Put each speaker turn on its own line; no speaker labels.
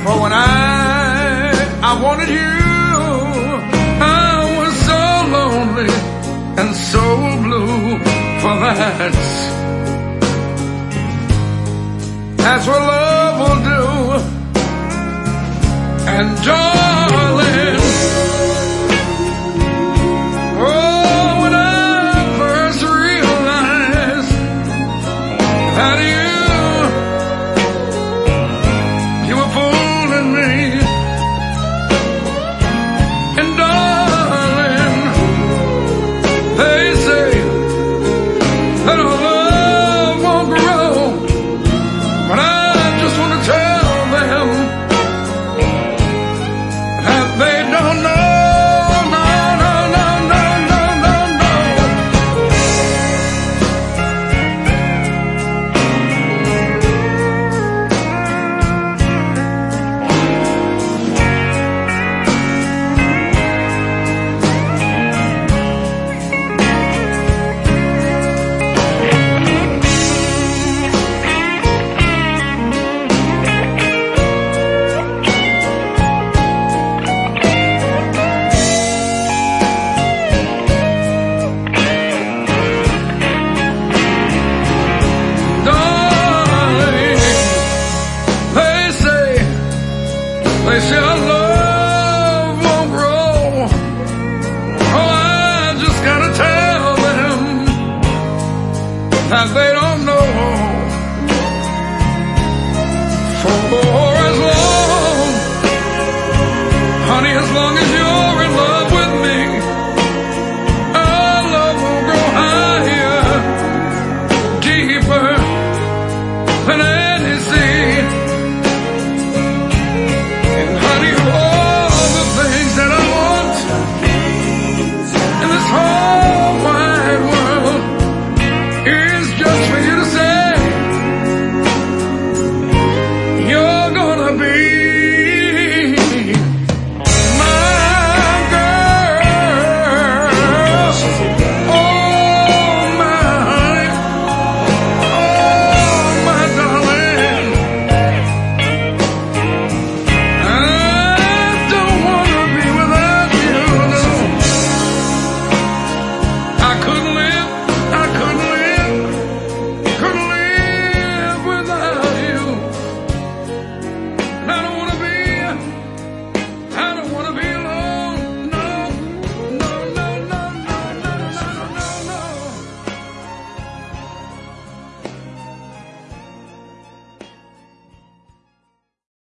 For when I wanted you, I was so lonely and so blue. For that's what love will do. And darling, oh, when I first realized that you were fooling me, and darling, they say that our love won't grow, but I just want to tell them that they don't know. They say our love won't grow. Oh, I just gotta tell them that they don't know. For